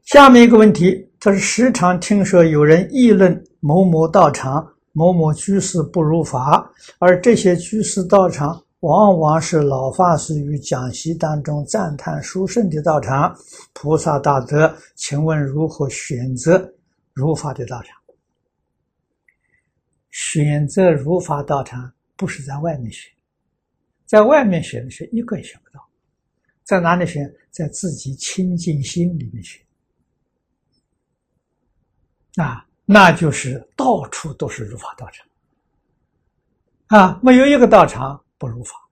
下面一个问题，他是时常听说有人议论某某道场、某某居士不如法，而这些居士道场往往是老法师于讲习当中赞叹殊胜的道场，菩萨大德，请问如何选择如法的道场？选择如法道场不是在外面选，在外面选的是一个也选不到，在哪里选？在自己清净心里面选。那就是到处都是如法道场没有一个道场不如法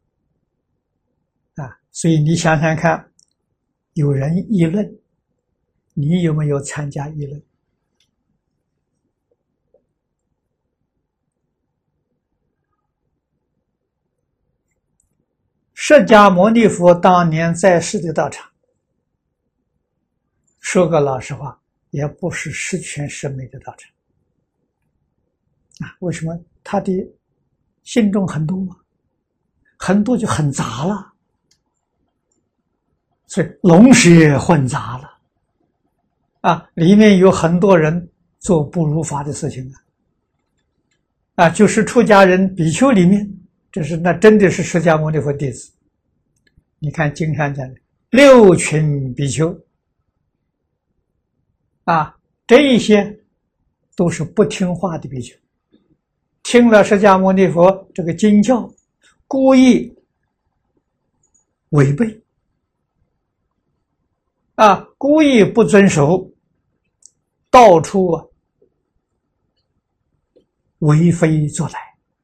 所以你想想看，有人议论，你有没有参加议论？释迦牟尼佛当年在世的道场，说个老实话，也不是十全十美的道场为什么？他的信众很多嘛，很多就很杂了，所以龙蛇混杂了里面有很多人做不如法的事情就是出家人比丘里面，那真的是释迦牟尼佛弟子。你看经上讲的六群比丘这一些都是不听话的比丘，听了释迦牟尼佛这个经教，故意违背故意不遵守，到处为非作歹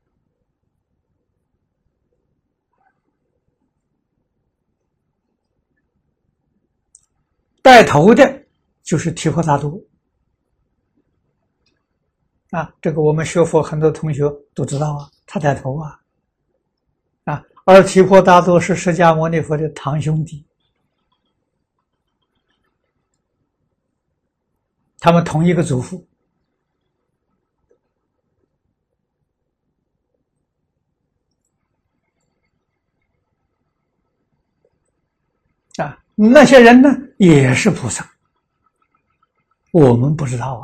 带头的就是提婆达多这个我们学佛很多同学都知道他带头而提婆达多是释迦牟尼佛的堂兄弟，他们同一个祖父那些人呢也是菩萨，我们不知道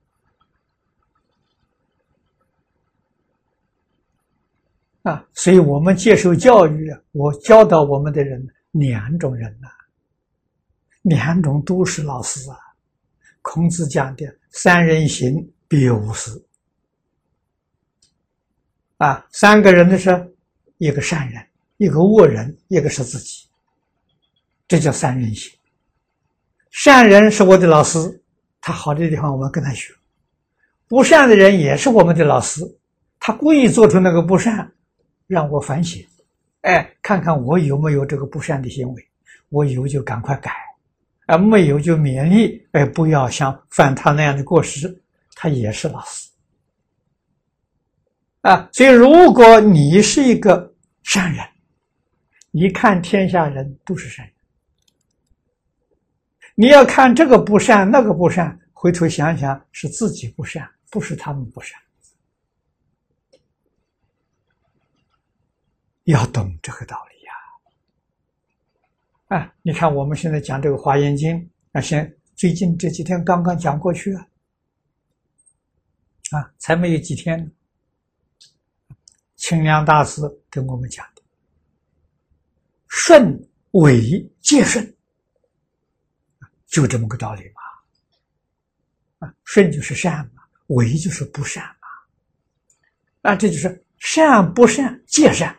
所以我们接受教育我教导我们的人两种人两种都是老师孔子讲的三人行必有我师三个人的是一个善人，一个恶人，一个是自己，这叫三人行。善人是我的老师，他好的地方我们跟他学，不善的人也是我们的老师，他故意做出那个不善，让我反省，看看我有没有这个不善的行为，我有就赶快改，没有就勉励，不要像犯他那样的过失，他也是老师所以如果你是一个善人，你看天下人都是善人，你要看这个不善那个不善，回头想想是自己不善，不是他们不善，要懂这个道理你看我们现在讲这个华严经最近这几天刚刚讲过去才没有几天呢。清凉大师跟我们讲的顺伪皆顺，就这么个道理嘛顺就是善嘛，伪就是不善嘛这就是善不善皆善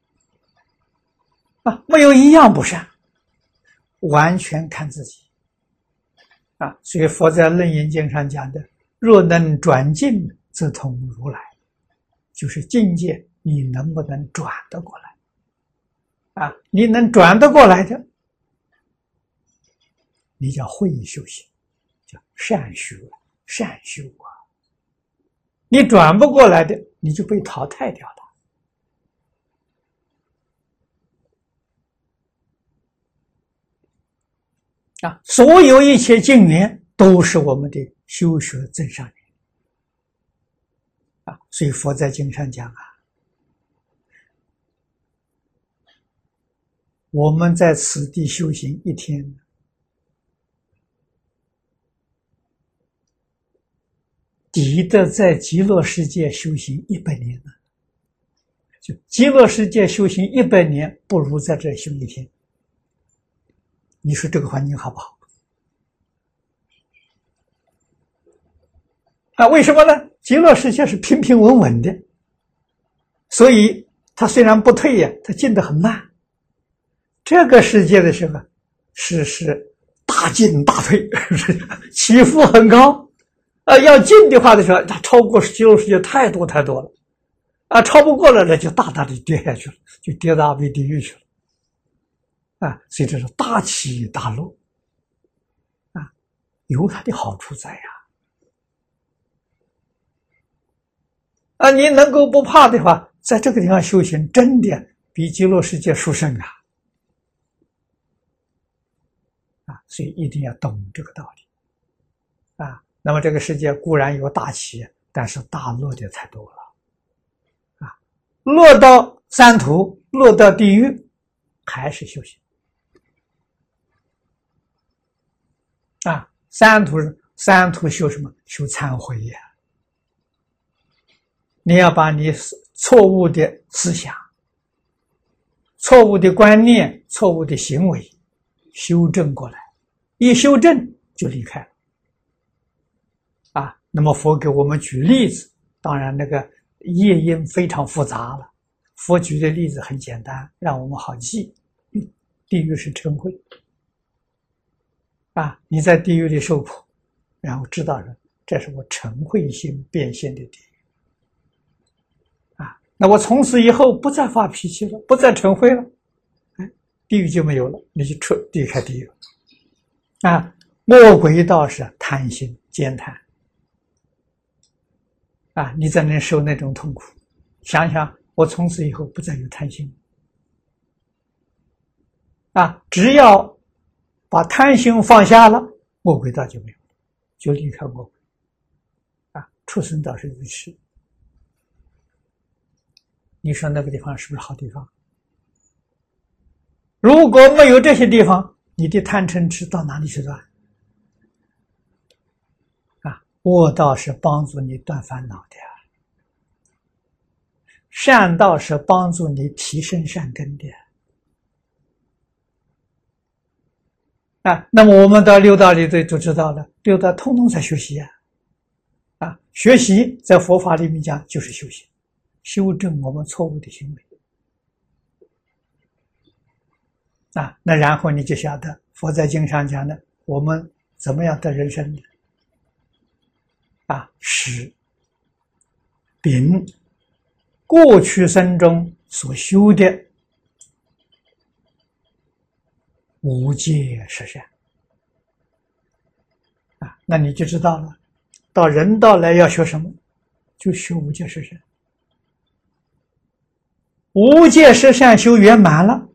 没有一样不善，完全看自己所以佛在楞严经上讲的若能转境则通如来，就是境界你能不能转得过来你能转得过来的，你叫慧修行，叫善修你转不过来的，你就被淘汰掉了所有一切境缘都是我们的修学增上缘所以佛在经上讲我们在此地修行一天， 抵得在极乐世界修行100年呢。就极乐世界修行100年，不如在这修1天。你说这个环境好不好？为什么呢？极乐世界是平平稳稳的，所以它虽然不退呀，它进得很慢。这个世界的时候是大进大退，起伏很高。要进的话的时候，它超过极乐世界太多太多了。超不过了呢，就大大的跌下去了，就跌到阿鼻地狱去了。所以这是大起大落。有它的好处在呀。你能够不怕的话，在这个地方修行，真的比极乐世界殊胜啊！所以一定要懂这个道理。那么这个世界固然有大起，但是大落的太多了。落到三途，落到地狱，还是修行。三途修什么？修忏悔呀！你要把你错误的思想、错误的观念、错误的行为修正过来，一修正就离开了。那么佛给我们举例子，当然那个业因非常复杂了，佛举的例子很简单，让我们好记。地狱是嗔恚，你在地狱里受苦，然后知道了这是我嗔恚心变现的地狱。那我从此以后不再发脾气了，不再嗔恚了，地狱就没有了，你就离开地狱。魔鬼道是贪心奸贪。你在那受那种痛苦，想想我从此以后不再有贪心。只要把贪心放下了，魔鬼道就没有了，就离开魔鬼。畜生道是愚痴。你说那个地方是不是好地方？如果没有这些地方，你的贪嗔痴到哪里去断？恶道是帮助你断烦恼的，善道是帮助你提升善根的。那么我们到六道里就知道了，六道通通在学习学习在佛法里面讲就是修行，修正我们错误的行为。那然后你就晓得佛在经上讲的，我们怎么样得人生的？是秉过去生中所修的无戒十善。那你就知道了，到人道来要学什么？就修无戒十善。无戒十善修圆满了，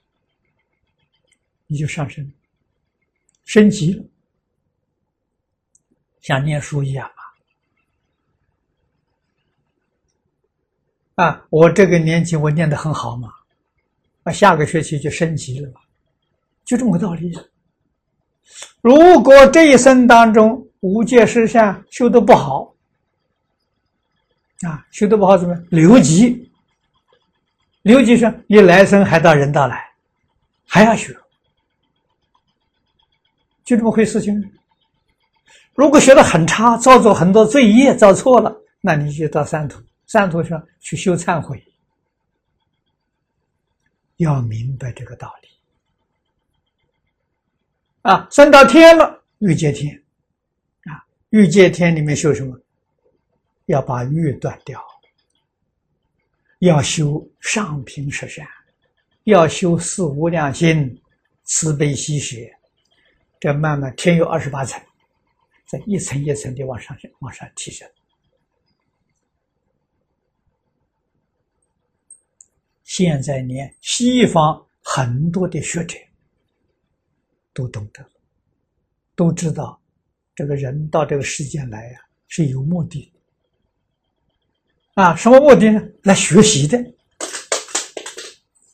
你就上升升级了，像念书一样我这个年纪我念得很好嘛，下个学期就升级了嘛，就这么个道理。如果这一生当中无戒十善修得不好，修得不好怎么样？留级。留级是你来生还到人道来，还要学，就这么回事情。如果学得很差，造作很多罪业，造错了，那你就到三途。三途上去修忏悔，要明白这个道理。升到天了，欲界天。欲界天里面修什么？要把欲断掉，要修上品十善，要修四无量心，慈悲喜舍。这慢慢天有28层，这一层一层的往上提升。现在连西方很多的学者都懂得了，都知道这个人到这个世界来是有目的的。什么目的呢？来学习的。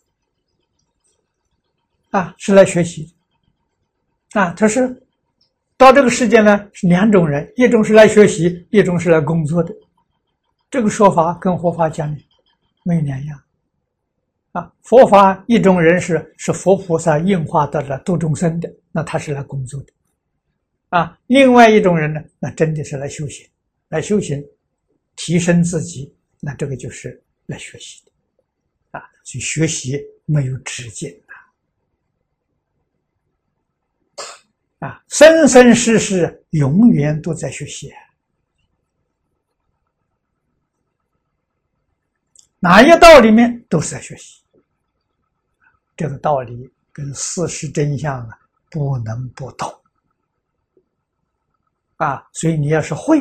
是来学习的。他是到这个世界呢，是两种人，一种是来学习，一种是来工作的。这个说法跟佛法讲的没两样。佛法一种人是佛菩萨应化到了度众生的，那他是来工作的。另外一种人呢，那真的是来修行，提升自己，那这个就是来学习的。所以学习没有止境生生世世永远都在学习。哪一道里面都是在学习，这个道理跟事实真相不能不懂所以你要是会，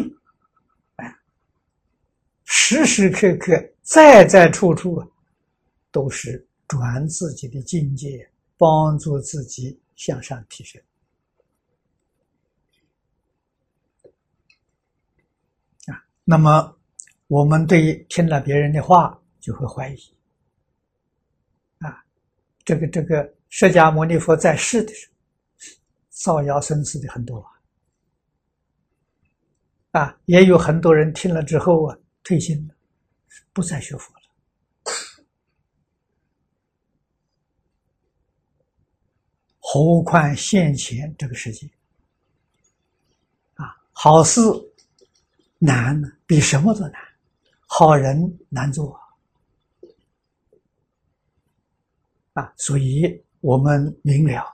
时时刻刻在处处都是转自己的境界，帮助自己向上提升。那么我们对听了别人的话就会怀疑这个释迦牟尼佛在世的时候造谣生事的很多也有很多人听了之后退心了，不再学佛了。何况现前这个世界好事难呢，比什么都难，好人难做所以我们明了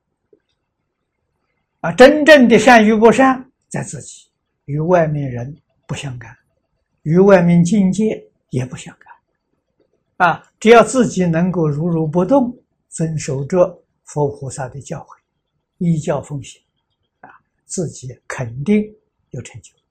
真正的善与不善在自己，与外面人不相干，与外面境界也不相干只要自己能够如如不动，遵守着佛菩萨的教诲，依教奉行自己肯定有成就。